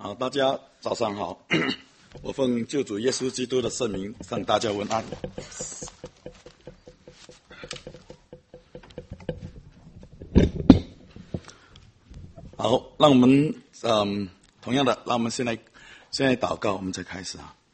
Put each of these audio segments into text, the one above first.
好，大家早上好。我奉救主耶稣基督的圣名向大家问安。好，让我们同样的，让我们现在祷告，我们再开始啊。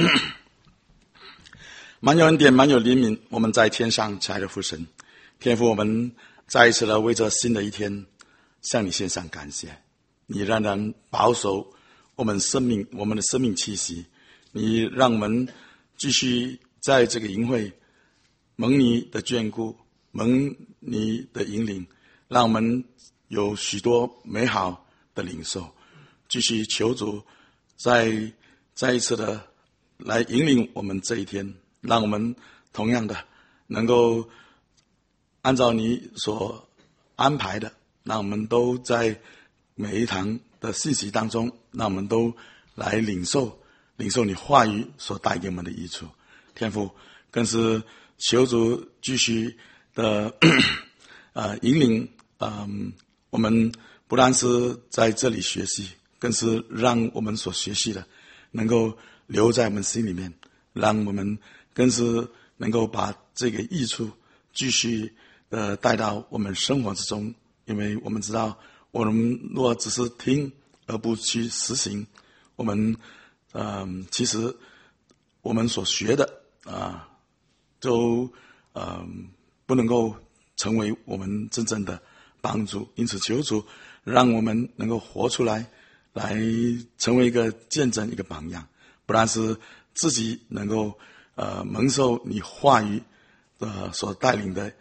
满有恩典，满有怜悯，我们在天上亲爱的父神，天父，我们再一次的为这新的一天向你献上感谢。你仍然保守我们的生命气息，你让我们继续在这个营会蒙你的眷顾，蒙你的引领，让我们有许多美好的领受。继续求主再一次的来引领我们这一天，让我们同样的能够按照你所安排的，让我们都在每一堂的信息当中，让我们都来领受你话语所带给我们的益处。天父，更是求主继续的引领我们不但是在这里学习，更是让我们所学习的能够留在我们心里面，让我们更是能够把这个益处继续带到我们生活之中。因为我们知道，我们若只是听而不去实行，我们其实我们所学的就不能够成为我们真正的帮助。因此求主让我们能够活出来，来成为一个见证，一个榜样，不但是自己能够蒙受你话语所带领的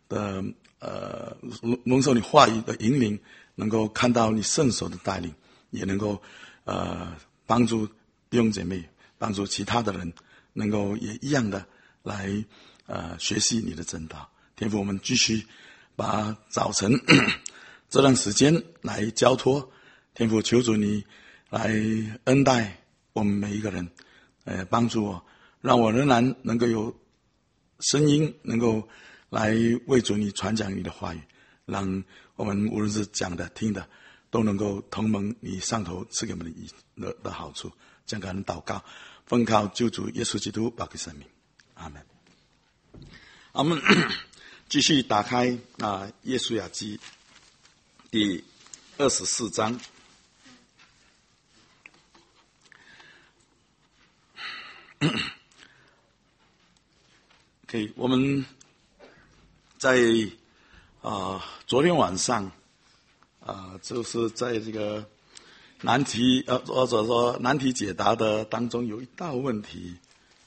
蒙受你话语的引领，能够看到你圣手的带领，也能够帮助弟兄姐妹，帮助其他的人能够也一样的来学习你的真道。天父，我们继续把早晨这段时间来交托。天父，求主你来恩待我们每一个人，帮助我，让我仍然能够有声音，能够来为主你传讲你的话语，让我们无论是讲的听的都能够同蒙你上头赐给我们的好处。这样感恩祷告，奉靠救主耶稣基督宝贵圣名，阿们。我们继续打开约书亚记第24章。OK， 我们在昨天晚上就是在这个难题或者说难题解答的当中，有一道问题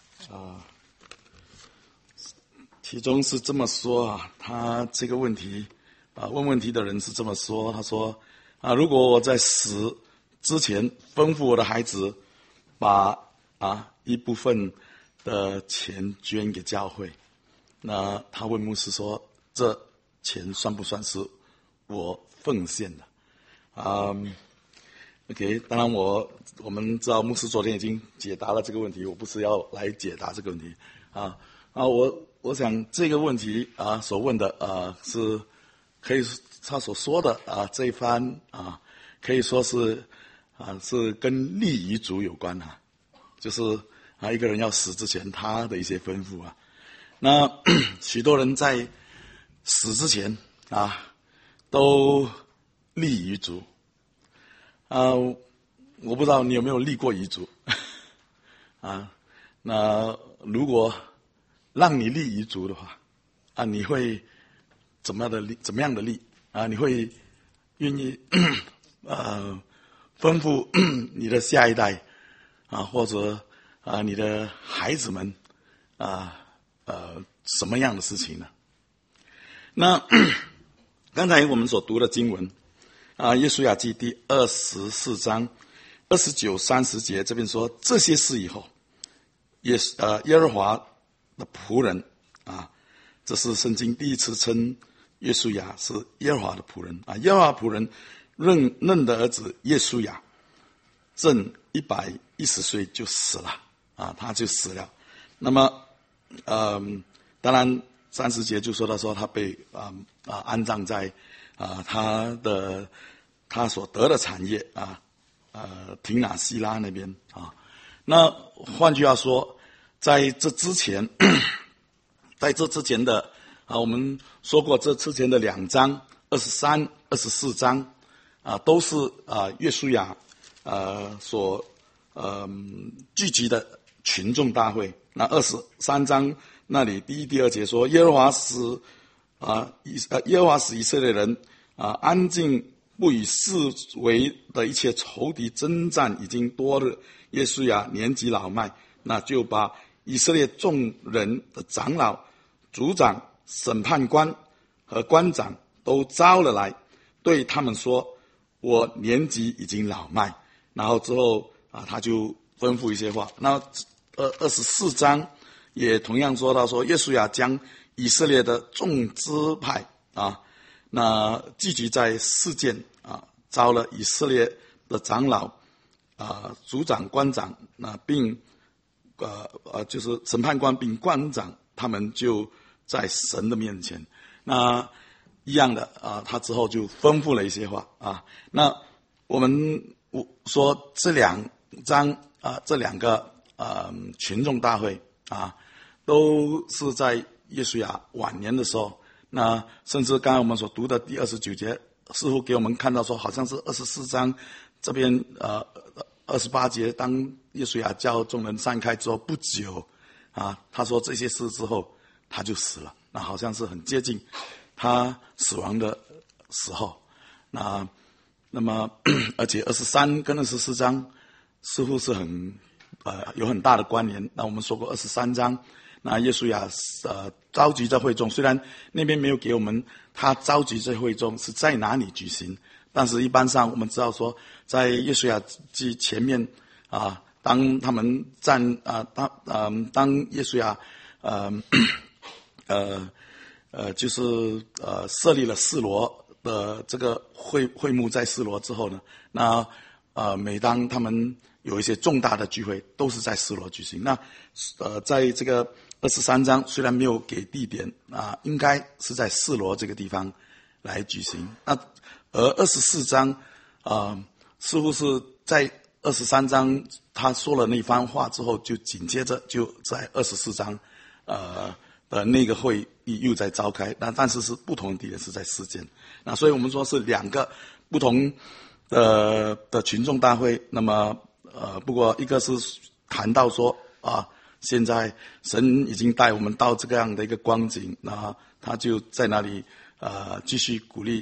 其中是这么说他这个问题问问题的人是这么说，他说如果我在死之前吩咐我的孩子把一部分的钱捐给教会，那他问牧师说，这钱算不算是我奉献的？OK， 当然我们知道牧师昨天已经解答了这个问题，我不是要来解答这个问题我想这个问题所问的是可以他所说的这一番可以说是是跟立遗嘱有关就是一个人要死之前他的一些吩咐那许多人在死之前都立遗嘱我不知道你有没有立过遗嘱那如果让你立遗嘱的话你会怎么样的立你会愿意吩咐你的下一代或者你的孩子们什么样的事情呢？那刚才我们所读的经文约书亚记第24章29、30节这边说，这些事以后耶和华的仆人这是圣经第一次称约书亚是耶和华的仆人耶和华仆人嫩的儿子约书亚正110岁就死了他就死了。那么当然30节就说到说他被安葬在他所得的产业廷拿西拉那边啊。那换句话说，在这之前的我们说过这之前的2章23、24章都是约书亚所聚集的群众大会。那23章那里第1、第2节说，耶和华使以色列人安静，不与四围的一切仇敌征战，已经多日。约书亚年纪老迈，那就把以色列众人的长老、族长、审判官和官长都招了来，对他们说：我年纪已经老迈。然后之后他就吩咐一些话。那24章也同样说到说，约书亚将以色列的众支派那聚集在示剑招了以色列的长老族长、官长，并就是审判官并官长，他们就在神的面前。那一样的他之后就吩咐了一些话那我们说这2章这2个群众大会都是在约书亚晚年的时候。那甚至刚才我们所读的第29节，似乎给我们看到说，好像是24章这边28节，当约书亚叫众人散开之后不久他说这些事之后他就死了，那好像是很接近他死亡的时候。那么而且23跟24章似乎是有很大的关联。那我们说过23章，那约书亚召集这会众，虽然那边没有给我们他召集这会众是在哪里举行，但是一般上我们知道说，在约书亚记前面当他们当约书亚就是设立了示罗的这个会幕在示罗之后呢，那每当他们有一些重大的聚会，都是在示罗举行。那在这个23章虽然没有给地点应该是在示罗这个地方来举行。那而24章似乎是在23章他说了那番话之后，就紧接着就在24章的那个会议又在召开，但是不同的地点，是在示剑。那所以我们说是2个不同的群众大会。那么不过一个是谈到说现在神已经带我们到这样的一个光景，那他就在那里继续鼓励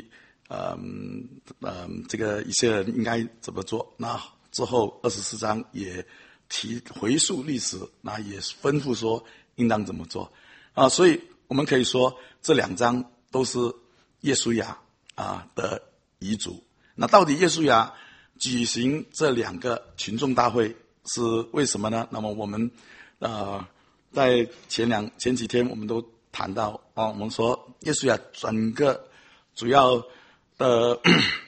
这个以色列人应该怎么做。那之后24章也回溯历史，那也吩咐说应当怎么做所以我们可以说这2章都是约书亚的遗嘱。那到底约书亚举行这2个群众大会是为什么呢？那么我们在前几天我们都谈到我们说约书亚整个主要的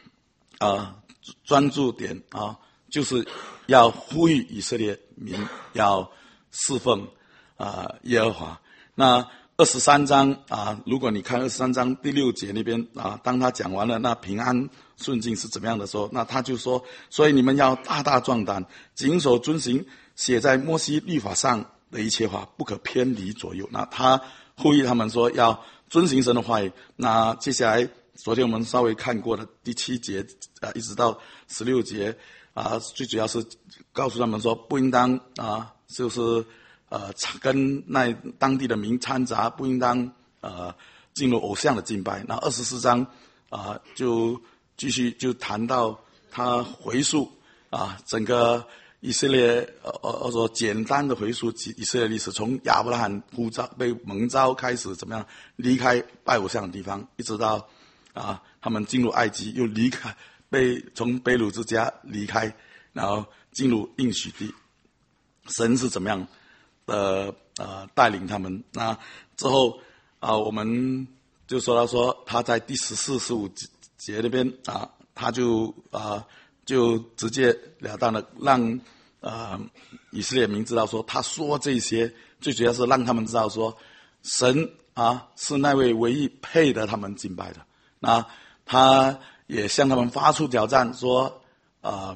专注点就是要呼吁以色列民要侍奉耶和华。那23章如果你看23章第6节那边当他讲完了那平安顺境是怎么样的时候，那他就说，所以你们要大大壮胆，谨守遵行写在摩西律法上的一切话，不可偏离左右。那他呼吁他们说要遵行神的话语。那接下来昨天我们稍微看过的第7节一直到16节最主要是告诉他们说不应当就是跟那当地的民掺杂，不应当进入偶像的敬拜。那24章就继续就谈到他回溯整个以色列说简单的回溯以色列历史，从亚伯拉罕被蒙召开始怎么样离开拜偶像的地方，一直到他们进入埃及，又离开从被掳之家离开，然后进入应许地，神是怎么样带领他们。那之后我们就说到说他在第14、15节那边他就直截了当的让以色列民知道说，他说这些最主要是让他们知道说神是那位唯一配得他们敬拜的。那他也向他们发出挑战说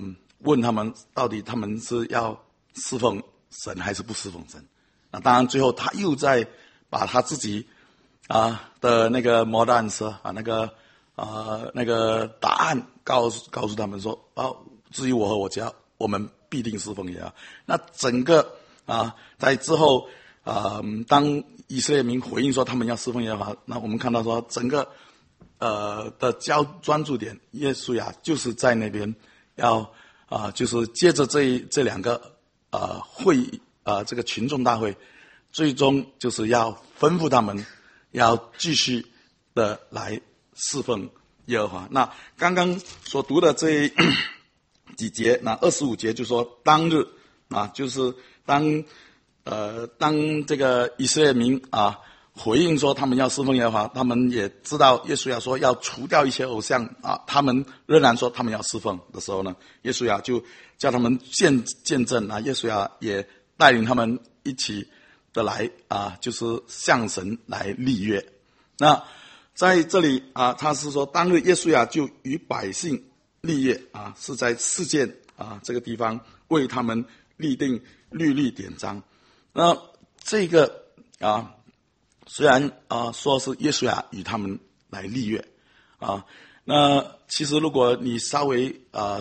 问他们到底他们是要侍奉神还是不侍奉神。那当然最后他又在把他自己的那个model answer那个答案告诉他们说至于我和我家，我们必定侍奉耶和华。那整个在之后当以色列民回应说他们要侍奉耶和华，那我们看到说整个的专注点，耶稣呀就是在那边要就是接着这两个会议这个群众大会，最终就是要吩咐他们要继续的来侍奉耶和华。那刚刚所读的这几节，那25节就说当日就是当这个以色列民回应说他们要侍奉耶和华，他们也知道耶稣亚说要除掉一些偶像他们仍然说他们要侍奉的时候呢，耶稣亚就叫他们见证耶稣亚也带领他们一起的来就是向神来立约。那在这里他是说当日耶稣亚就与百姓立约是在示剑这个地方为他们立定律例典章。那这个虽然说是耶稣亚与他们来立约那其实如果你稍微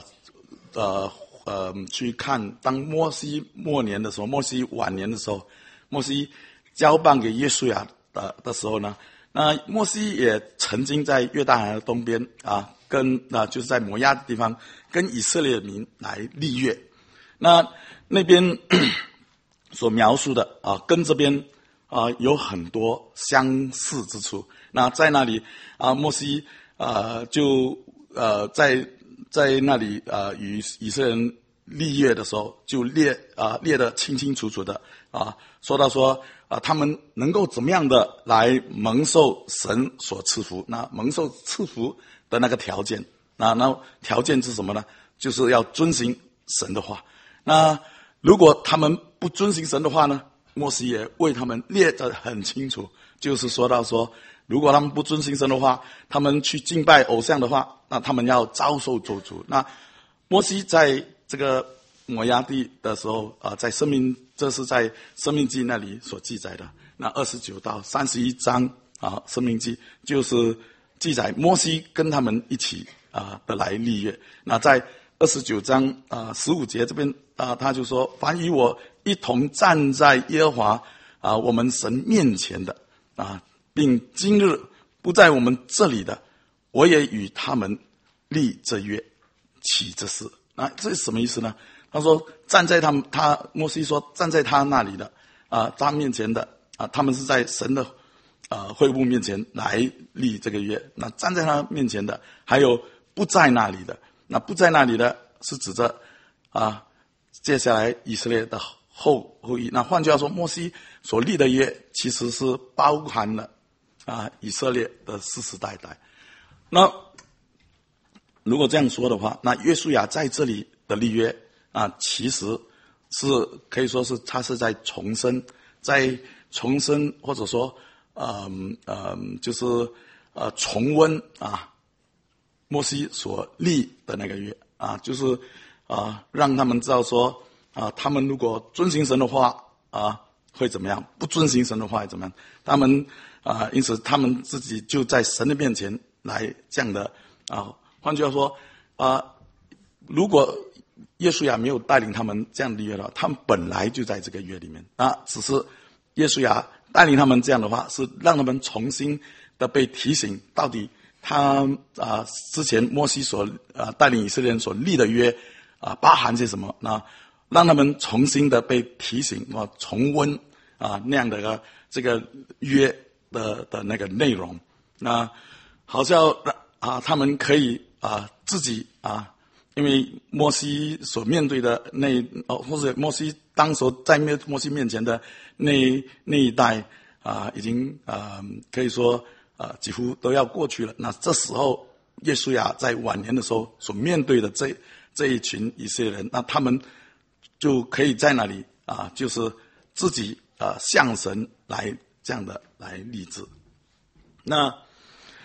去看当摩西末年的时候，摩西晚年的时候，摩西交棒给耶稣亚的时候呢，那摩西也曾经在约旦河的东边跟就是在摩押的地方跟以色列民来立约。那边所描述的跟这边有很多相似之处。那在那里摩西就在那里与以色列人立约的时候，就列得清清楚楚的说到说他们能够怎么样的来蒙受神所赐福。那蒙受赐福的那个条件那条件是什么呢？就是要遵行神的话。那如果他们不遵行神的话呢，摩西也为他们列得很清楚，就是说到说如果他们不遵行神的话，他们去敬拜偶像的话，那他们要遭受咒诅。那摩西在这个摩押地的时候这是在申命记那里所记载的。那29到31章申命记就是记载摩西跟他们一起的来立约。那在29章15节这边他就说凡与我一同站在耶和华我们神面前的并今日不在我们这里的，我也与他们立这约，起这事。那这是什么意思呢？他说站在摩西说站在他那里的他面前的他们是在神的会幕面前来立这个约。那站在他面前的还有不在那里的，那不在那里的是指着接下来以色列的后裔。那换句话说，摩西所立的约其实是包含了以色列的世世代代。那如果这样说的话，那约书亚在这里的立约其实是可以说是他是在重申或者说就是重温摩西所立的那个约就是让他们知道说他们如果遵行神的话会怎么样，不遵行神的话会怎么样。他们因此他们自己就在神的面前来这样的换句话说如果耶稣亚没有带领他们这样的约的话，他们本来就在这个约里面只是耶稣亚带领他们这样的话，是让他们重新的被提醒到底他之前摩西所带领以色列人所立的约包含些什么，那让他们重新的被提醒重温那样的这个约的那个内容。那好像他们可以自己因为摩西所面对的或者摩西当时在摩西面前的那一代已经可以说几乎都要过去了。那这时候耶稣亚在晚年的时候所面对的这一群以色列人，那他们就可以在那里就是自己向神来这样的来立志。那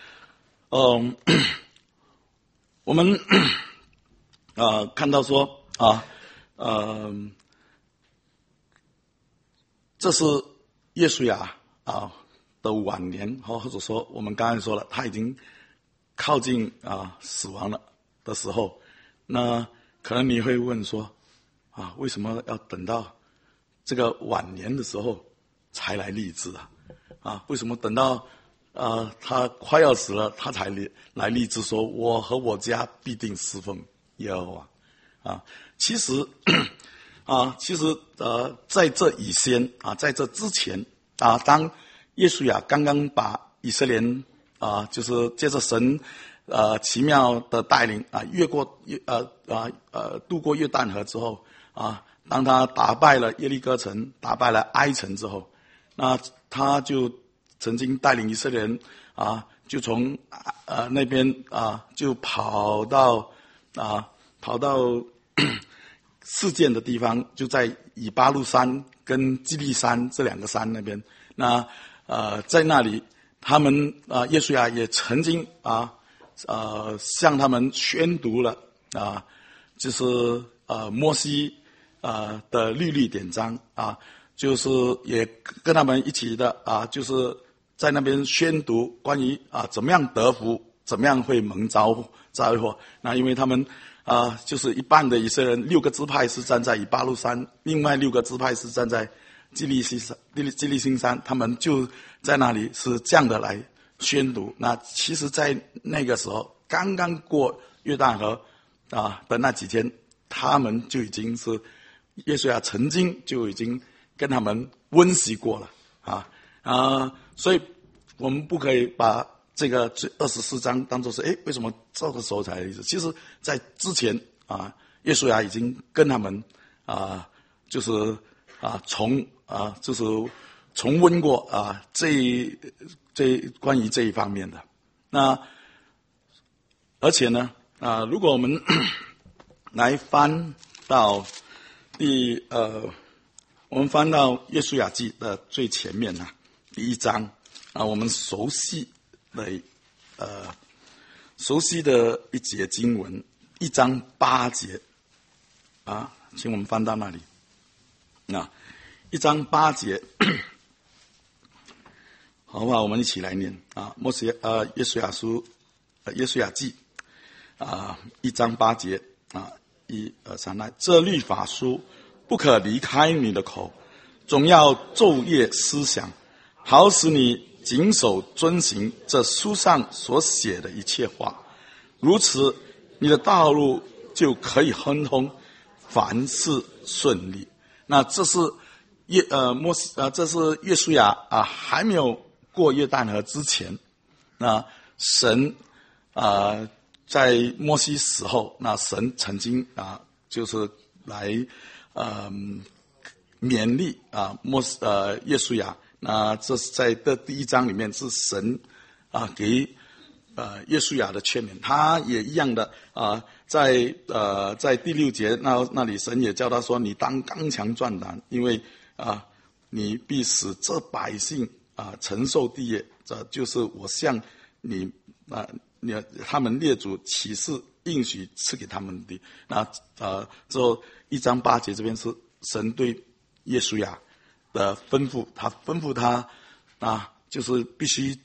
我们看到说这是约书亚的晚年，或者说我们刚才说了，他已经靠近死亡了的时候，那可能你会问说为什么要等到这个晚年的时候才来立志为什么等到他快要死了，他才来立志说我和我家必定侍奉耶和华其实在这以先在这之前当约书亚刚刚把以色列人就是借着神奇妙的带领渡过约旦河之后当他打败了耶利哥城，打败了埃城之后，那他就曾经带领以色列人就从那边就跑到事件的地方，就在以巴路山跟基利山这两个山那边。那在那里，他们约书亚也曾经向他们宣读了就是摩西的律例典章就是也跟他们一起的就是在那边宣读关于怎么样得福，怎么样会蒙招祸。那因为他们就是一半的以色列人，6个支派是站在以巴路山，另外6个支派是站在基利心山，他们就在那里是这样的来宣读。那其实在那个时候刚刚过约旦河的那几天，他们就已经是约书亚曾经就已经跟他们温习过了所以我们不可以把这个24章当作是为什么这个时候才立志？其实在之前约书亚已经跟他们就是就是重温过这关于这一方面的。那而且呢如果我们来翻到我们翻到约书亚记的最前面第1章我们熟悉的一节经文，1章8节请我们翻到那里1章8节好不好？我们一起来念约书亚记1章8节1、2、3来，这律法书不可离开你的口，总要昼夜思想，好使你谨守遵行这书上所写的一切话，如此你的道路就可以亨通，凡事顺利。那这是这是约书亚还没有过约旦河之前，那神在摩西死后，那神曾经就是来勉励约书亚。那这是在第1章里面是神给约书亚的劝勉，他也一样的在第6节那里神也叫他说，你当刚强壮胆，因为你必使这百姓承受地业，这就是我向你他们列祖起誓应许赐给他们的。那之后1章8节这边是神对约书亚的吩咐，他吩咐他就是必须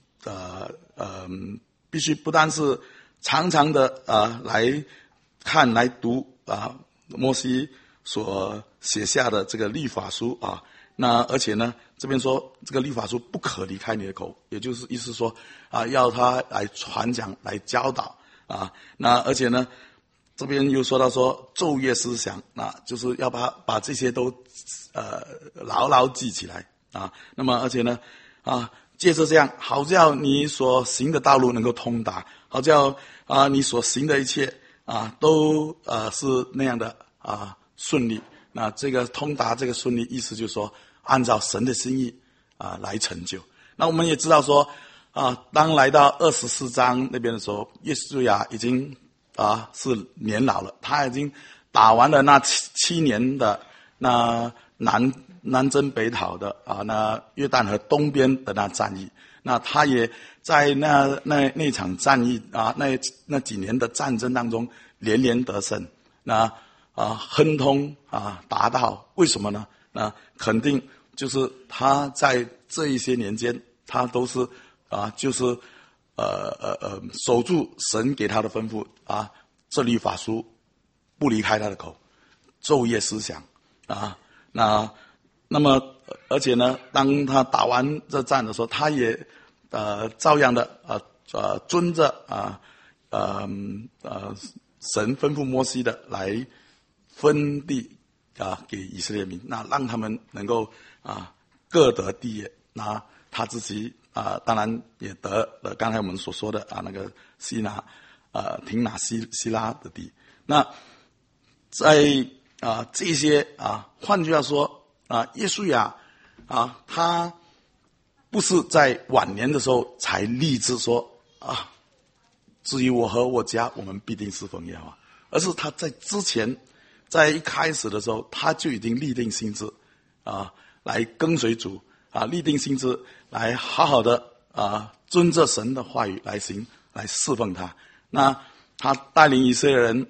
不单是常常的来看来读摩西所写下的这个律法书那而且呢这边说这个律法书不可离开你的口，也就是意思说要他来传讲来教导那而且呢这边又说到说昼夜思想，那就是要把这些都牢牢记起来那么而且呢借着这样，好叫你所行的道路能够通达，好叫你所行的一切都是那样的顺利。那这个通达这个顺利，意思就是说按照神的心意来成就。那我们也知道说当来到24章那边的时候，约书亚已经是年老了，他已经打完了那7年的那南征北讨的那约旦河东边的那战役，那他也在那场战役那几年的战争当中连连得胜。那亨通达到。为什么呢？那肯定就是他在这一些年间，他都是就是守住神给他的吩咐这律法书不离开他的口，昼夜思想那么而且呢，当他打完这战的时候，他也照样的遵着神吩咐摩西的来分地给以色列民，那让他们能够各得地业。那他自己当然也得了刚才我们所说的那个亭拿西拉的地。那在这些换句话说约书亚他不是在晚年的时候才立志说至于我和我家，我们必定侍奉耶和华，而是他在之前，在一开始的时候，他就已经立定心志来跟随主立定心志来好好的遵着神的话语来行，来侍奉他。那他带领以色列人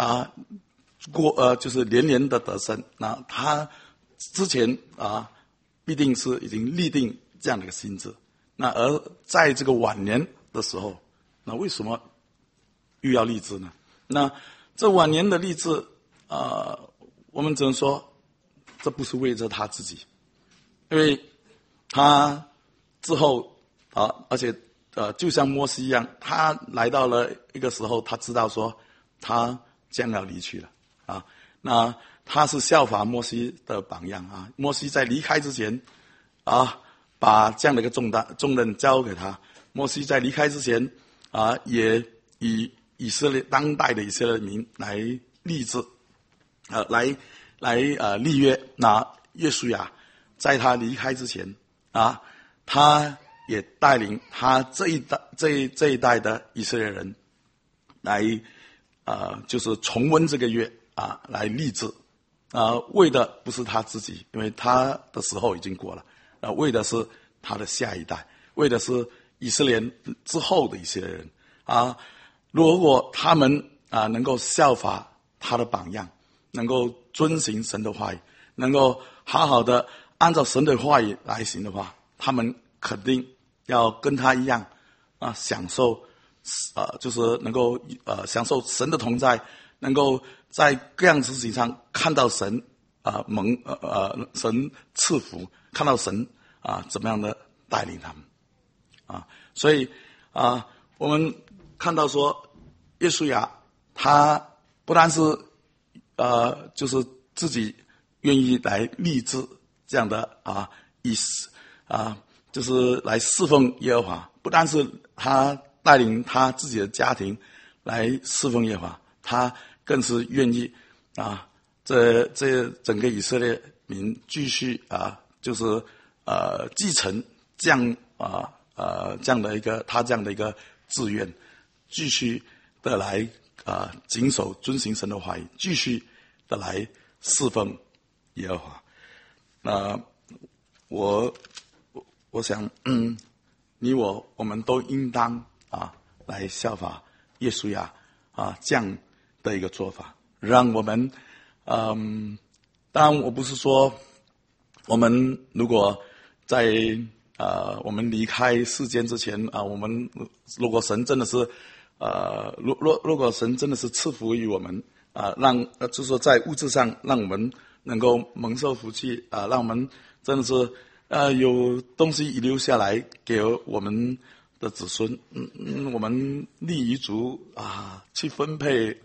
就是连连的得胜。那他之前必定是已经立定这样的一个心志。那而在这个晚年的时候，那为什么又要立志呢？那这晚年的立志我们只能说这不是为着他自己，因为他之后而且就像摩西一样，他来到了一个时候，他知道说他将要离去了那他是效法摩西的榜样摩西在离开之前把这样的一个重任交给他。摩西在离开之前也以当代的以色列民来立志来立约。那约书亚在他离开之前他也带领他这一代的以色列人来就是重温这个约来立志为的不是他自己，因为他的时候已经过了为的是他的下一代，为的是以色列之后的以色列人如果他们能够效法他的榜样，能够遵行神的话语，能够好好的按照神的话语来行的话，他们肯定要跟他一样享受就是能够享受神的同在，能够在各样事情上看到神神赐福，看到神怎么样的带领他们所以我们看到说约书亚他不但是就是自己愿意来立志这样的意思就是来侍奉耶和华，不但是他带领他自己的家庭来侍奉耶和华，他更是愿意这整个以色列民继续就是继承这样的一个他这样的一个志愿，继续的来谨守遵行神的话语，继续的来侍奉耶和华。那我想你我们都应当来效法约书亚这样的一个做法，让我们当然我不是说我们如果在我们离开世间之前我们如果神真的是如果神真的是赐福于我们让就是说在物质上让我们能够蒙受福气让我们真的是有东西遗留下来给我们的子孙我们立遗嘱去分配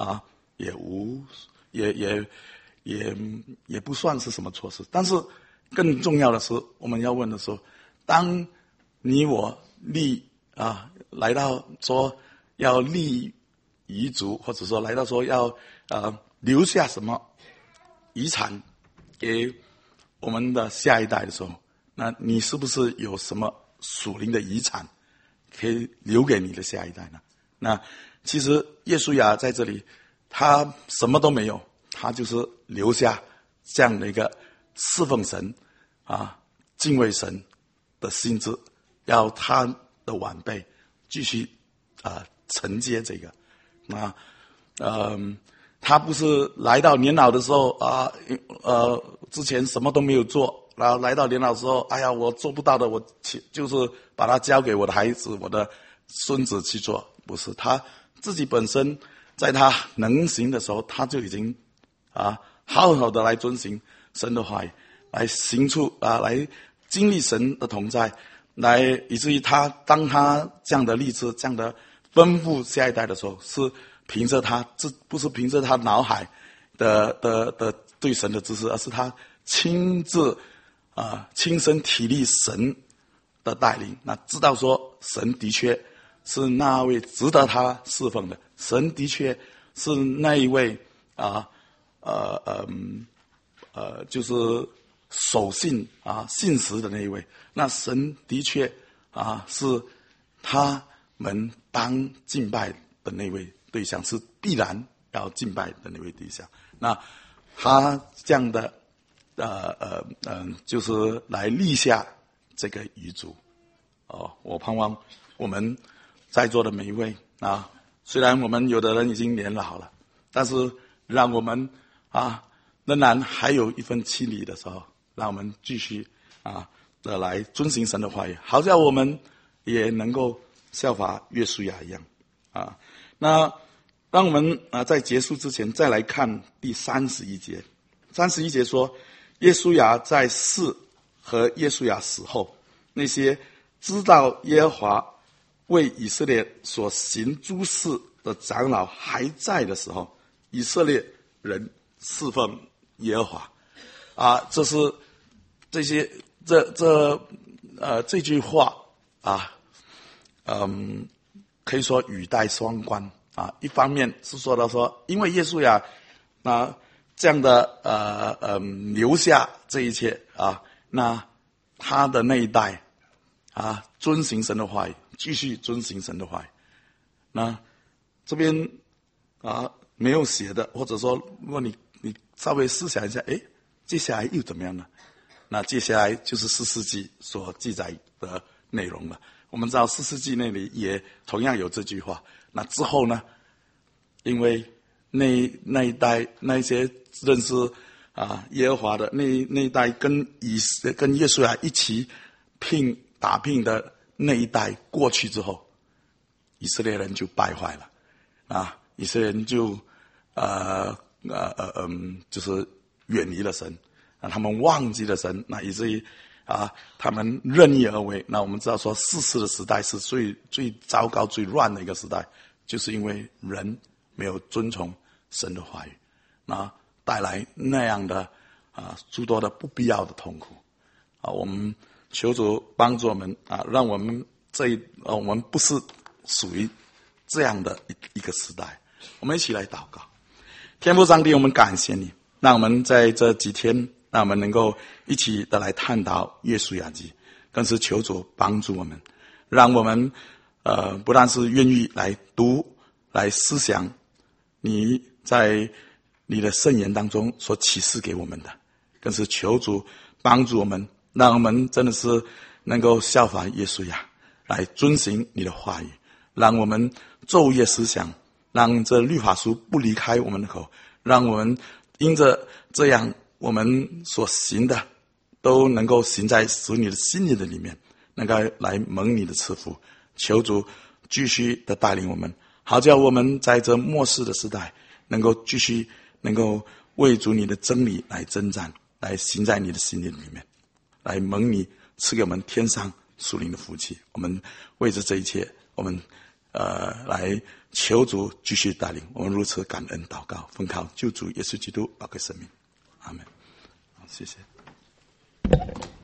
也不算是什么错事。但是更重要的是，我们要问的时候，当你我来到说要立遗嘱，或者说来到说要留下什么遗产给我们的下一代的时候，那你是不是有什么属灵的遗产可以留给你的下一代呢？那其实约书亚在这里他什么都没有，他就是留下这样的一个侍奉神敬畏神的心志，要他的晚辈继续承接这个他不是来到年老的时候之前什么都没有做，然后来到年老的时候，哎呀，我做不到的，我就是把它交给我的孩子、我的孙子去做。不是，他自己本身在他能行的时候，他就已经好好的来遵行神的话语，来行出来经历神的同在，来以至于当他这样的立志、这样的吩咐下一代的时候，是凭着不是凭着他脑海的对神的知识，而是他亲自亲身体历神的带领，那知道说神的确是那位值得他侍奉的，神的确是那一位就是守信信实的那一位。那神的确是他们当敬拜的那位对象，是必然要敬拜的那位对象。那他这样的就是来立下这个遗嘱。我盼望我们在座的每一位虽然我们有的人已经年老了，但是让我们仍然还有一份气力的时候，让我们继续的来遵行神的话语，好像我们也能够效法约书亚一样那让我们在结束之前再来看第31节。31节说，约书亚在世和约书亚死后，那些知道耶和华为以色列所行诸事的长老还在的时候，以色列人侍奉耶和华这是这些这句话可以说语带双关一方面是说到说，因为约书亚这样的留下这一切那他的那一代遵行神的话语，继续遵行神的话语。那这边没有写的，或者说如果你稍微思想一下，接下来又怎么样呢？那接下来就是士师记所记载的内容了。我们知道士师记那里也同样有这句话。那之后呢，因为那一代那些认识耶和华的那一代跟约书亚一起打拼的那一代过去之后，以色列人就败坏了以色列人就就是远离了神他们忘记了神，那以至于他们任意而为。那我们知道说士师的时代是最糟糕最乱的一个时代，就是因为人没有遵从神的话语，那带来那样的诸多的不必要的痛苦我们求主帮助我们让我们我们不是属于这样的一个时代。我们一起来祷告。天父上帝，我们感谢你，让我们在这几天让我们能够一起的来探讨约书亚记，更是求主帮助我们，让我们不但是愿意来读来思想你在你的圣言当中所启示给我们的，更是求主帮助我们，让我们真的是能够效法约书亚来遵行你的话语，让我们昼夜思想，让这律法书不离开我们的口，让我们因着这样我们所行的都能够行在属你的心意的里面，能够来蒙你的赐福。求主继续的带领我们，好叫我们在这末世的时代能够继续能够为主你的真理来征战，来行在你的心意里面，来蒙你赐给我们天上属灵的福气。我们为着这一切，我们来求主继续带领我们，如此感恩祷告，奉靠救主耶稣基督宝贵生命，阿们。好，谢谢。